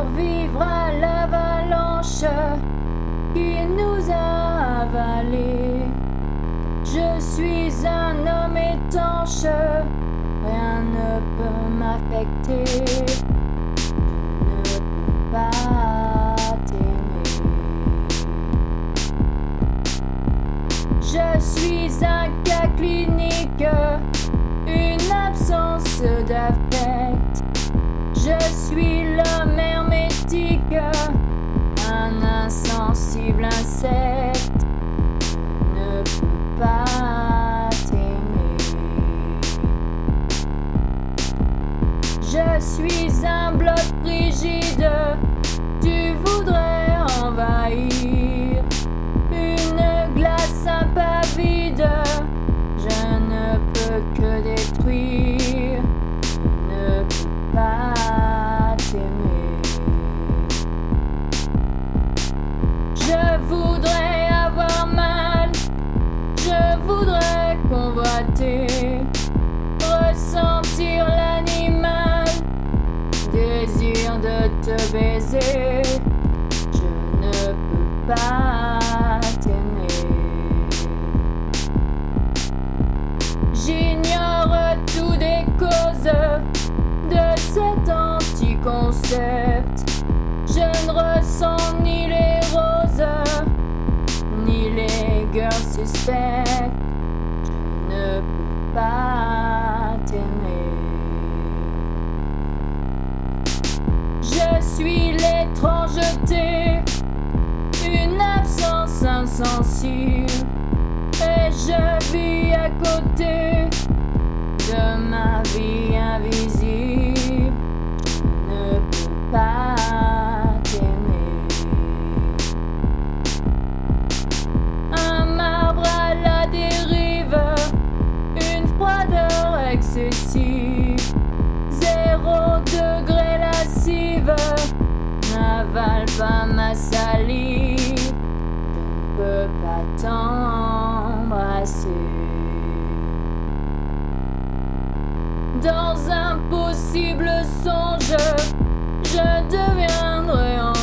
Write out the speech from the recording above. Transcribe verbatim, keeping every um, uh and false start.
survivre à l'avalanche qui nous a avalés. Je suis un homme étanche, rien ne peut m'affecter. Je ne peux pas t'aimer. Je suis un cas clinique, une absence d'affect. Je suis l'homme hermétique, un insensible insecte. Je ne peux pas t'aimer. Je suis un bloc rigide, tu voudrais envahir. Une glace impavide, je ne peux que détruire. Je ne peux pas t'aimer. Je voudrais avoir mal, je voudrais convoiter, ressentir l'animal, désir de te baiser. Je ne peux pas t'aimer. J'ignore tout des causes de cet anti-concept. Je ne ressens ni les roses, ni les girls suspects. Je ne peux pas t'aimer. Je suis l'étrangeté, une absence insensible, et je vis à côté de ma vie invisible. Je ne peux pas t'aimer. Un marbre à la dérive, une froideur excessive, zéro degré lascive, n'avale pas ma salive. Je ne peux pas t'embrasser. Dans un possible songe, je deviendrai en